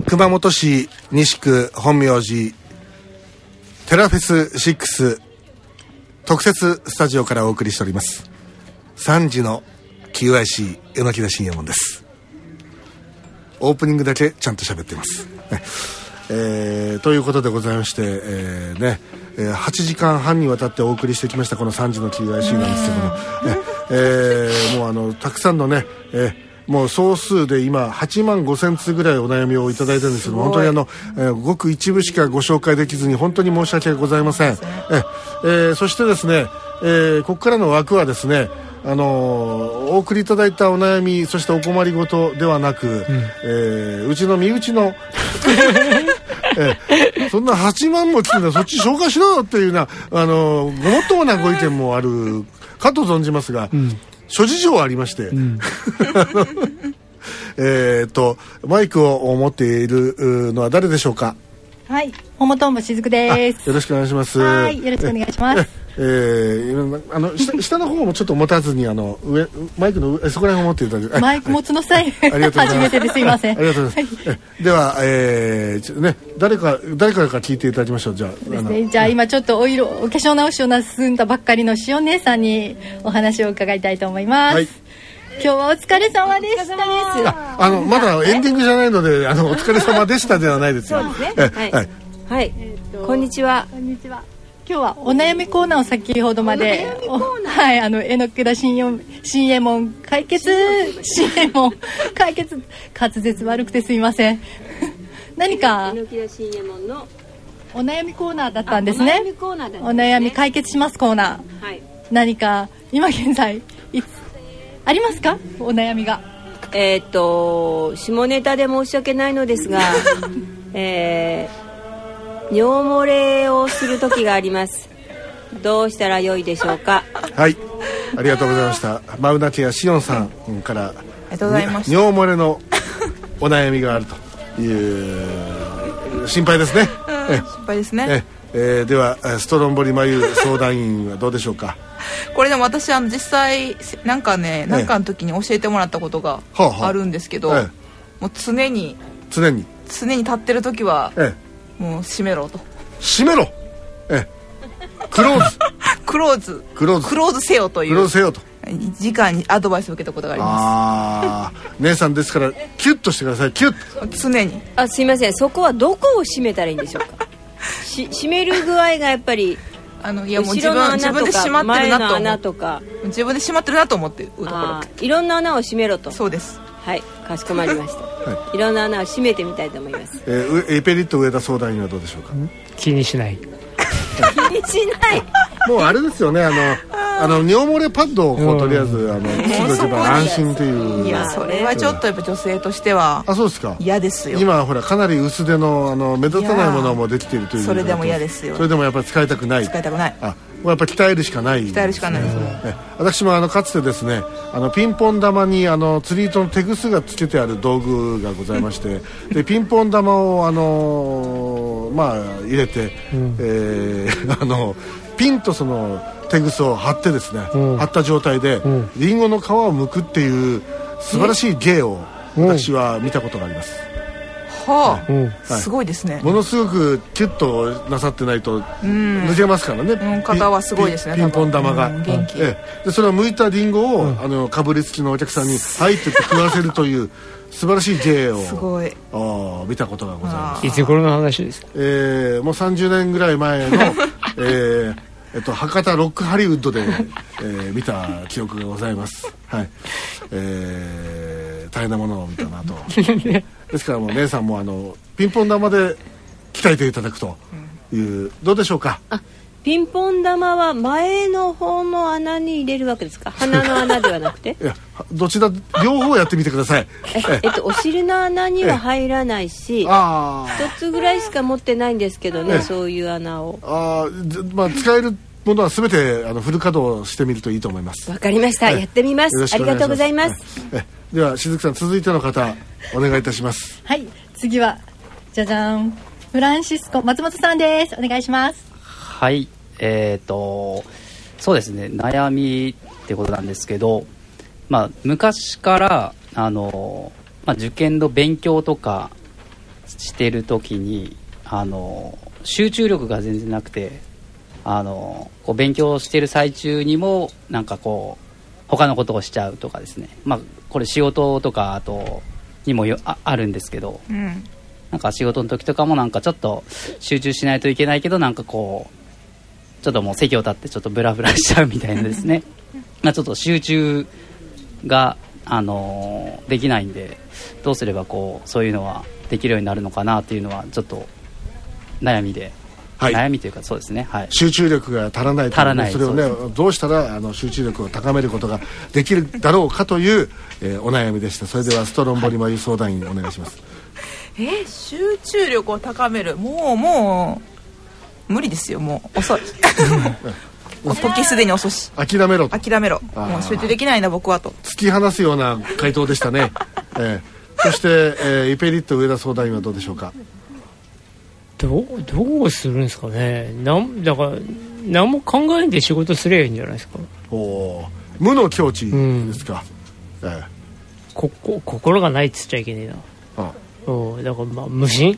熊本市西区本明寺テラフェス6特設スタジオからお送りしております3時の QIC 榎田信也門です。オープニングだけちゃんと喋ってます、ということでございまして、8時間半にわたってお送りしてきましたこの3時の QIC なんですけども、もうたくさんのね、もう総数で今8万5000通ぐらいお悩みをいただいてるんですけども、本当にごく一部しかご紹介できずに本当に申し訳ございません。そしてですね、ここからの枠はですね、お送りいただいたお悩みそしてお困りごとではなく、うちの身内のそんな8万も来てんだそっち紹介しろよっていうようなごもっともなご意見もあるかと存じますが、諸事情ありまして、マイクを持っているのは誰でしょうか。 はい、桃トンボしずくです。 よろしくお願いします。 はい、よろしくお願いします。 下の方もちょっと持たずに上マイクの上そこら辺を持っていただく。マイク持つの際、 ありがとうございます。 初めてですいません。 ありがとうございます。では、誰から聞いていただきましょう。じゃあ、 じゃあ今ちょっとお化粧直しをなすんだばっかりの塩姉さんにお話を伺いたいと思います。はい、今日はお疲れ様でしたです。 まだエンディングじゃないのでお疲れ様でしたではないですよ。 そうですね。はい。こんにちは。 こんにちは。今日はお悩みコーナーを先ほどまではい、榎田信右衛門解決信右衛門解決滑舌悪くてすいません何か榎田信右衛門のお悩みコーナーだったんですね。 お悩みコーナーだったんですね。 お悩み解決しますコーナー、はい、何か今現在ありますかお悩みが。 下ネタで申し訳ないのですが尿漏れをする時があります。どうしたらよいでしょうか。 はい、ありがとうございました。マウナティアシオンさんからありがとうございました。 尿漏れのお悩みがあるという心配ですね。 心配ですね。 ではストロンボリ眉相談員はどうでしょうか。 これでも私実際なんかの時に教えてもらったことがあるんですけど、もう常に立ってる時は、もう閉めろと。 閉めろ。クローズせよという。 クローズせよと。 時間にアドバイスを受けたことがあります。 姉さんですからキュッとしてください。キュッ。 常に。 すいません。そこはどこを閉めたらいいんでしょうか。閉める具合がやっぱりいやもう自分で閉まってるなと穴とか自分で閉まってるなと思ってるところ。 いろんな穴を閉めろと。 そうです。 はい、かしこまりました。いろんな穴を閉めてみたいと思います。 エペリット上田相談員はどうでしょうか。 気にしない。 気にしない。 もうあれですよね。尿漏れパッドをとりあえずすぐ安心という。 いやそれはちょっとやっぱ女性としてはそうですか。 嫌ですよ。 今ほらかなり薄手の目立たないものもできているという。 それでも嫌ですよ。 それでもやっぱり使いたくない。やっぱ鍛えるしかない。 ですね。 私もかつてですねピンポン玉に釣り糸のテグスがつけてある道具がございましてでピンポン玉を入れて、ピンとそのテグスを貼ってですね、貼った状態でリンゴの皮を剥くっていう素晴らしい芸を私は見たことがあります。 すごいですね。 ものすごくキュッとなさってないと抜けますからね。 方はすごいですね。 ピンポン玉が元気。 でそれを剥いたリンゴをかぶりつきのお客さんに入ってって食わせるという素晴らしい芸を見たことがございます。 いつ頃の話ですか。 もう30年ぐらい前の博多ロックハリウッドで、見た記憶がございます。はい。大変なものを見たなと。ですからもう姉さんもピンポン玉で鍛えていただくという、どうでしょうか。 ピンポン玉は前の方の穴に入れるわけですか。鼻の穴ではなくて。 いやどちら両方やってみてください。 お尻の穴には入らないし、一つぐらいしか持ってないんですけどね、そういう穴を。 使えるものは全てフル稼働してみるといいと思います。 わかりました。やってみます。ありがとうございます。 ではしずくさん続いての方お願いいたします。 はい、次はじゃじゃん、フランシスコ松本さんです。お願いします。 はい、そうですね、悩みってことなんですけど、昔から受験の勉強とかしてる時に集中力が全然なくてこう勉強してる最中にもなんかこう他のことをしちゃうとかですね、まあ、これ仕事とかにもあるんですけど、なんか仕事の時とかもなんかちょっと集中しないといけないけどなんかこうちょっともう席を立ってちょっとブラブラしちゃうみたいなですねまあちょっと集中が、できないんでどうすればこうそういうのはできるようになるのかなっていうのはちょっと悩みで、はい、悩みというかそうですね、はい、 集中力が足らないというそれをねどうしたら集中力を高めることができるだろうかという、お悩みでした。それではストロンボリマユ相談員お願いします。 集中力を高めるもう無理ですよ。もう遅い時すでに遅し諦めろもう集中できないな僕はと突き放すような回答でしたね、そして、イペリット上田相談員はどうでしょうか。 どうするんですかね。だから何も考えないで仕事すればいいんじゃないですか。 無の境地ですか、 心がないっつっちゃいけねえな。だからまあ無心、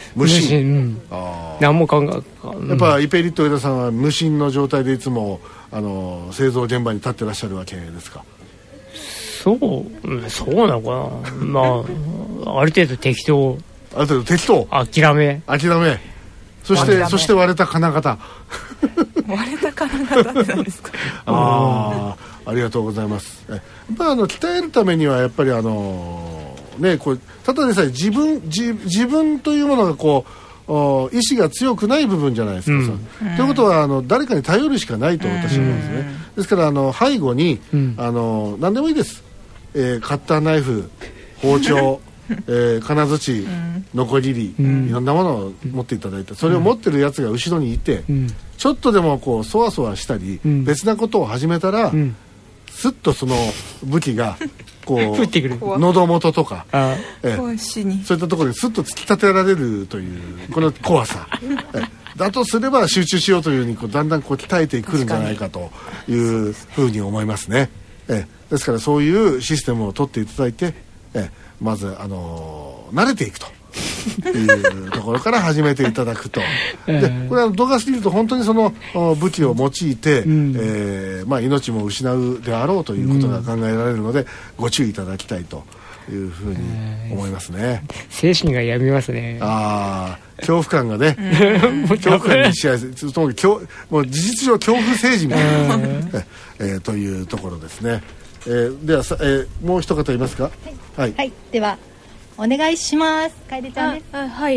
何も考え、 やっぱイペリット上田さんは無心の状態でいつも製造現場に立ってらっしゃるわけですか。 そうなのかなまあある程度適当諦めそして割れた金型割れた金型って何ですかありがとうございます。やっぱ鍛えるためにはやっぱりこれただでさえ自分というものがこう意志が強くない部分じゃないですか、ということは誰かに頼るしかないと私は思うんですね。ですから背後に、何でもいいです、カッターナイフ包丁金槌ノコギリ、いろんなものを持っていただいてそれを持ってるやつが後ろにいて、ちょっとでもこうそわそわしたり、別なことを始めたら、スッとその武器がこう喉元とかそういったところにスッと突き立てられるというこの怖さだとすれば集中しようというふうにだんだん鍛えてくるんじゃないかというふうに思いますね。ですからそういうシステムを取っていただいてまず慣れていくというところから始めていただくとでこれは度が過ぎると本当にその武器を用いて、命も失うであろうということが考えられるので、ご注意いただきたいというふうに思いますね。 精神が病みますね。 恐怖感がね恐怖感に支配するもう事実上恐怖政治みたいなというところですね。ではもう一方いますか。はい、 ではお願いします。楓ちゃんです。 はい、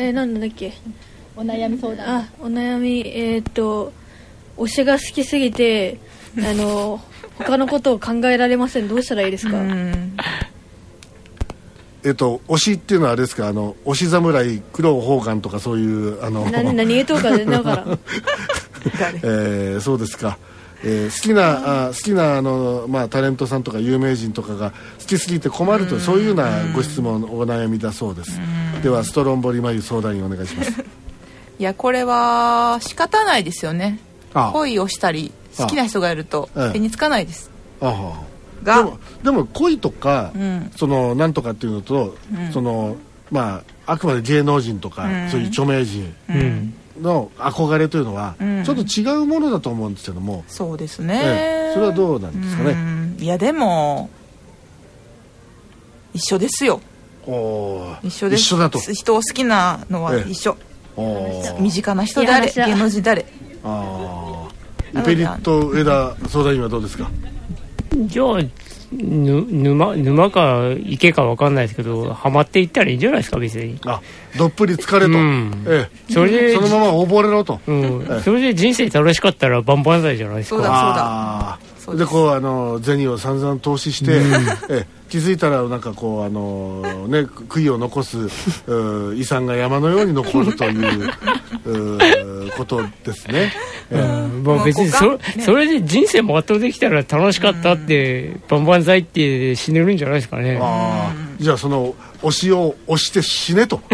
なんだっけ。 お悩み相談。 お悩み推しが好きすぎて他のことを考えられません。どうしたらいいですか。 推しっていうのはあれですか。推し侍黒宝冠とかそういう何言うとかでだから。 そうですか。好きなタレントさんとか有名人とかが好きすぎて困るとそういうようなご質問お悩みだそうです。ではストロンボリマユ相談員お願いします。 いやこれは仕方ないですよね。恋をしたり好きな人がいると手につかないです。でも恋とか、そのなんとかっていうのと、あくまで芸能人とか、そういう著名人、の憧れというのはちょっと違うものだと思うんですけども。 そうですね、 それはどうなんですかね。 いやでも一緒ですよ。一緒です。 一緒だと。 人を好きなのは一緒。身近な人であれ芸能人であれ。 イペリット上田相談員はどうですか。 じゃあ沼か池か分かんないですけどハマっていったらいいんじゃないですか。別にどっぷり疲れと、それでそのまま溺れろと、それで人生楽しかったら万々歳じゃないですか。 そうだでこう銭を散々投資して、気づいたらなんかこう悔いを残す遺産が山のように残るということですね。 別にそれで人生全うできたら楽しかったって万々歳って死ねるんじゃないですかね。 じゃあその推しを推して死ねと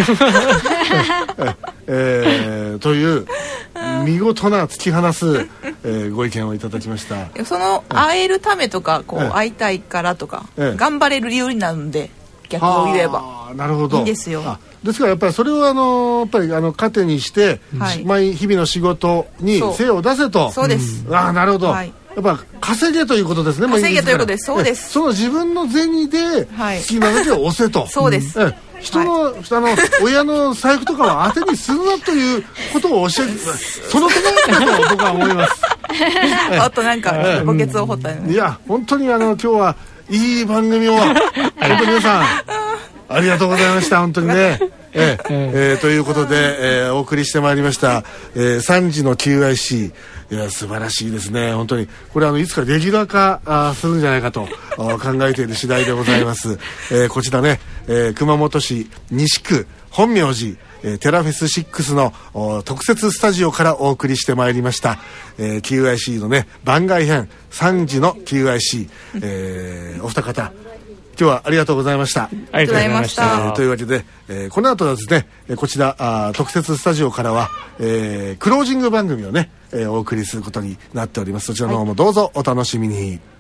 という見事な突き放す、ご意見をいただきました。 その会えるためとか会いたいからとか、頑張れる理由になるんで逆を言えばなるほど。 いいんですよ。 ですからやっぱりそれをやっぱり糧にして、日々の仕事に精を出せと。 そうです。 なるほど。やっぱ稼げということですね。 稼げということです。そうです。 その自分の銭で好きなだけを押せと。 そうです。 人の親の財布とかは当てにするなということを教えて、そのところだと僕は思います。 あとなんか墓穴を掘ったよね。 いや本当に今日はいい番組を本当に皆さんありがとうございました本当にね。ということで、お送りしてまいりました、3時の QIC。 いや素晴らしいですね本当に。これいつかレギュラー化するんじゃないかと考えている次第でございます。こちらね、熊本市西区本明寺テラフェス6の特設スタジオからお送りしてまいりました、QIC のね番外編3時の QIC、お二方今日はありがとうございました。 ありがとうございました。 というわけで、この後はですねこちら特設スタジオからは、クロージング番組をね、お送りすることになっております。そちらの方もどうぞお楽しみに。